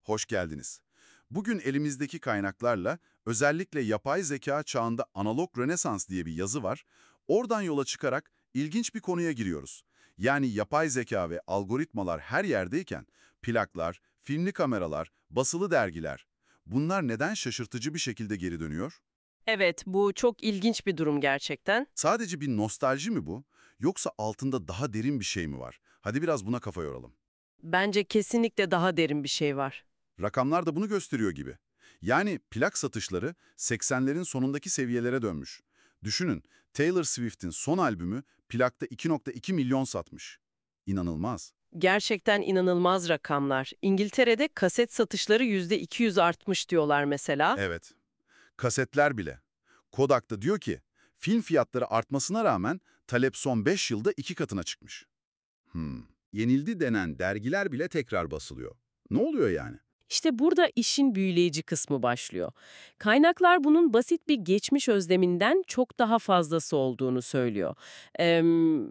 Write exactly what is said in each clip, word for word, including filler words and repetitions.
hoş geldiniz. Bugün elimizdeki kaynaklarla özellikle yapay zeka çağında analog rönesans diye bir yazı var. Oradan yola çıkarak ilginç bir konuya giriyoruz. Yani yapay zeka ve algoritmalar her yerdeyken plaklar, filmli kameralar, basılı dergiler bunlar neden şaşırtıcı bir şekilde geri dönüyor? Evet, bu çok ilginç bir durum gerçekten. Sadece bir nostalji mi bu? Yoksa altında daha derin bir şey mi var? Hadi biraz buna kafa yoralım. Bence kesinlikle daha derin bir şey var. Rakamlar da bunu gösteriyor gibi. Yani plak satışları seksenlerin sonundaki seviyelere dönmüş. Düşünün, Taylor Swift'in son albümü plakta iki nokta iki milyon satmış. İnanılmaz. Gerçekten inanılmaz rakamlar. İngiltere'de kaset satışları yüzde iki yüz artmış diyorlar mesela. Evet, kasetler bile. Kodak da diyor ki, film fiyatları artmasına rağmen talep son beş yılda iki katına çıkmış. Hmm. Yenildi denen dergiler bile tekrar basılıyor. Ne oluyor yani? İşte burada işin büyüleyici kısmı başlıyor. Kaynaklar bunun basit bir geçmiş özleminden çok daha fazlası olduğunu söylüyor. Eee,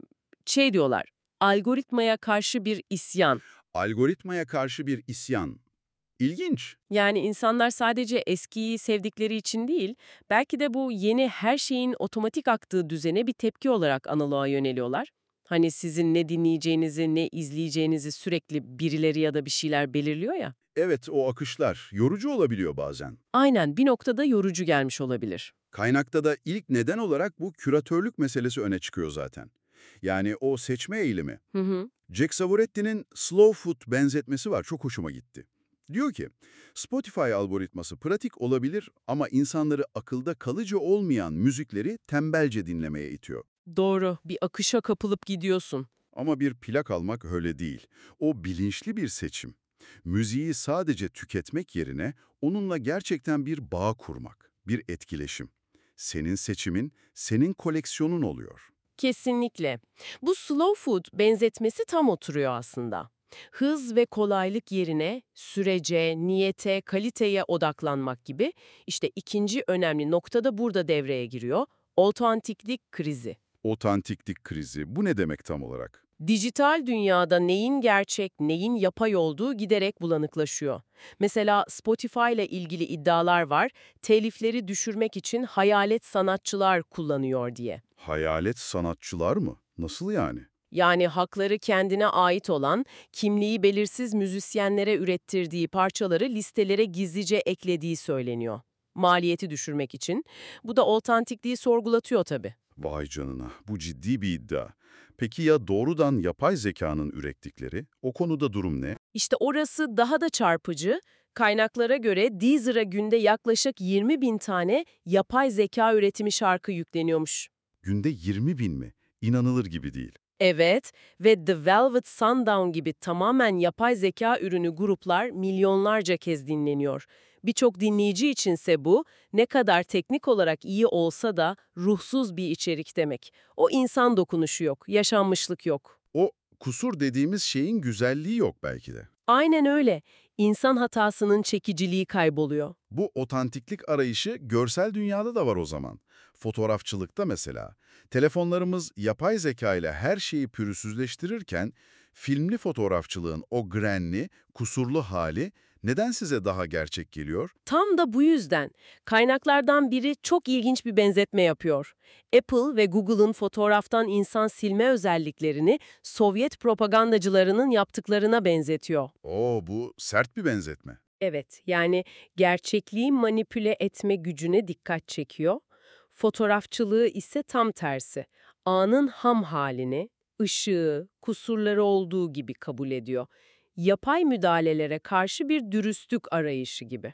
şey diyorlar, algoritmaya karşı bir isyan. Algoritmaya karşı bir isyan. İlginç. Yani insanlar sadece eskiyi sevdikleri için değil, belki de bu yeni her şeyin otomatik aktığı düzene bir tepki olarak analoğa yöneliyorlar. Hani sizin ne dinleyeceğinizi, ne izleyeceğinizi sürekli birileri ya da bir şeyler belirliyor ya. Evet, o akışlar yorucu olabiliyor bazen. Aynen bir noktada yorucu gelmiş olabilir. Kaynakta da ilk neden olarak bu küratörlük meselesi öne çıkıyor zaten. Yani o seçme eğilimi. Hı hı. Jack Savoretti'nin Slow Food benzetmesi var, çok hoşuma gitti. Diyor ki, Spotify algoritması pratik olabilir ama insanları akılda kalıcı olmayan müzikleri tembelce dinlemeye itiyor. Doğru, bir akışa kapılıp gidiyorsun. Ama bir plak almak öyle değil. O bilinçli bir seçim. Müziği sadece tüketmek yerine onunla gerçekten bir bağ kurmak, bir etkileşim. Senin seçimin, senin koleksiyonun oluyor. Kesinlikle. Bu slow food benzetmesi tam oturuyor aslında. Hız ve kolaylık yerine sürece, niyete, kaliteye odaklanmak gibi işte ikinci önemli nokta da burada devreye giriyor. Otantiklik krizi. Otantiklik krizi, bu ne demek tam olarak? Dijital dünyada neyin gerçek, neyin yapay olduğu giderek bulanıklaşıyor. Mesela Spotify ile ilgili iddialar var, telifleri düşürmek için hayalet sanatçılar kullanıyor diye. Hayalet sanatçılar mı? Nasıl yani? Yani hakları kendine ait olan, kimliği belirsiz müzisyenlere ürettirdiği parçaları listelere gizlice eklediği söyleniyor. Maliyeti düşürmek için. Bu da otantikliği sorgulatıyor tabii. Vay canına, bu ciddi bir iddia. Peki ya doğrudan yapay zekanın ürettikleri? O konuda durum ne? İşte orası daha da çarpıcı. Kaynaklara göre Deezer'a günde yaklaşık yirmi bin tane yapay zeka üretimi şarkı yükleniyormuş. Günde yirmi bin mi? İnanılır gibi değil. Evet ve The Velvet Sundown gibi tamamen yapay zeka ürünü gruplar milyonlarca kez dinleniyor. Birçok dinleyici içinse bu ne kadar teknik olarak iyi olsa da ruhsuz bir içerik demek. O insan dokunuşu yok, yaşanmışlık yok. O kusur dediğimiz şeyin güzelliği yok belki de. Aynen öyle. İnsan hatasının çekiciliği kayboluyor. Bu otantiklik arayışı görsel dünyada da var o zaman. Fotoğrafçılıkta mesela. Telefonlarımız yapay zeka ile her şeyi pürüzsüzleştirirken, filmli fotoğrafçılığın o grenli, kusurlu hali neden size daha gerçek geliyor? Tam da bu yüzden kaynaklardan biri çok ilginç bir benzetme yapıyor. Apple ve Google'ın fotoğraftan insan silme özelliklerini Sovyet propagandacılarının yaptıklarına benzetiyor. Oo, bu sert bir benzetme. Evet, yani gerçekliği manipüle etme gücüne dikkat çekiyor. Fotoğrafçılığı ise tam tersi. Anın ham halini, ışığı, kusurları olduğu gibi kabul ediyor. Yapay müdahalelere karşı bir dürüstlük arayışı gibi.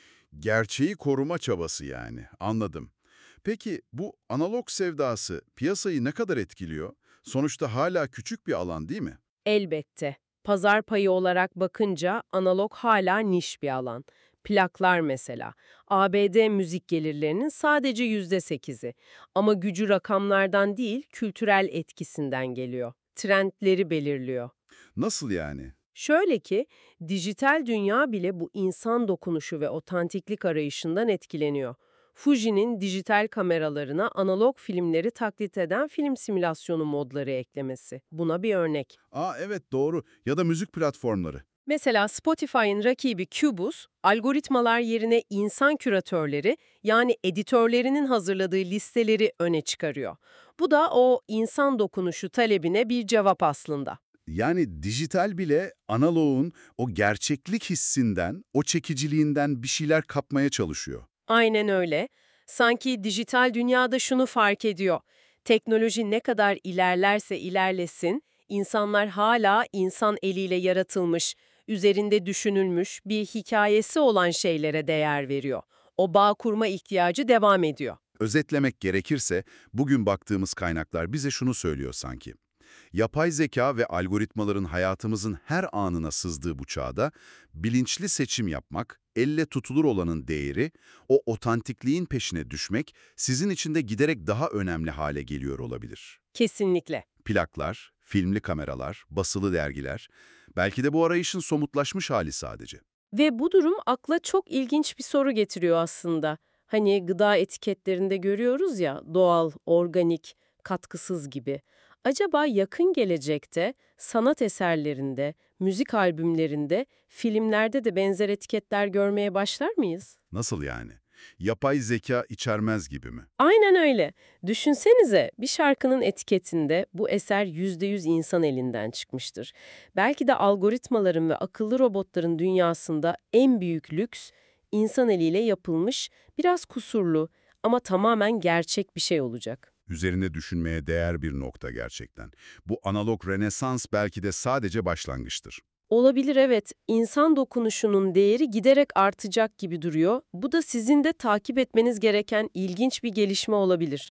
Gerçeği koruma çabası yani, anladım. Peki bu analog sevdası piyasayı ne kadar etkiliyor? Sonuçta hala küçük bir alan değil mi? Elbette. Pazar payı olarak bakınca analog hala niş bir alan. Plaklar mesela. A B D müzik gelirlerinin sadece yüzde sekizi. Ama gücü rakamlardan değil, kültürel etkisinden geliyor. Trendleri belirliyor. Nasıl yani? Şöyle ki, dijital dünya bile bu insan dokunuşu ve otantiklik arayışından etkileniyor. Fuji'nin dijital kameralarına analog filmleri taklit eden film simülasyonu modları eklemesi. Buna bir örnek. Aa evet doğru. Ya da müzik platformları. Mesela Spotify'ın rakibi Cubus, algoritmalar yerine insan küratörleri, yani editörlerinin hazırladığı listeleri öne çıkarıyor. Bu da o insan dokunuşu talebine bir cevap aslında. Yani dijital bile analoğun o gerçeklik hissinden, o çekiciliğinden bir şeyler kapmaya çalışıyor. Aynen öyle. Sanki dijital dünyada şunu fark ediyor. Teknoloji ne kadar ilerlerse ilerlesin, insanlar hala insan eliyle yaratılmış, üzerinde düşünülmüş bir hikayesi olan şeylere değer veriyor. O bağ kurma ihtiyacı devam ediyor. Özetlemek gerekirse, bugün baktığımız kaynaklar bize şunu söylüyor sanki. Yapay zeka ve algoritmaların hayatımızın her anına sızdığı bu çağda, bilinçli seçim yapmak, elle tutulur olanın değeri, o otantikliğin peşine düşmek sizin için de giderek daha önemli hale geliyor olabilir. Kesinlikle. Plaklar, filmli kameralar, basılı dergiler, belki de bu arayışın somutlaşmış hali sadece. Ve bu durum akla çok ilginç bir soru getiriyor aslında. Hani gıda etiketlerinde görüyoruz ya, doğal, organik, katkısız gibi. Acaba yakın gelecekte sanat eserlerinde, müzik albümlerinde, filmlerde de benzer etiketler görmeye başlar mıyız? Nasıl yani? Yapay zeka içermez gibi mi? Aynen öyle. Düşünsenize, bir şarkının etiketinde bu eser yüzde yüz insan elinden çıkmıştır. Belki de algoritmaların ve akıllı robotların dünyasında en büyük lüks, insan eliyle yapılmış, biraz kusurlu ama tamamen gerçek bir şey olacak. Üzerine düşünmeye değer bir nokta gerçekten. Bu analog Rönesans belki de sadece başlangıçtır. Olabilir, evet. İnsan dokunuşunun değeri giderek artacak gibi duruyor. Bu da sizin de takip etmeniz gereken ilginç bir gelişme olabilir.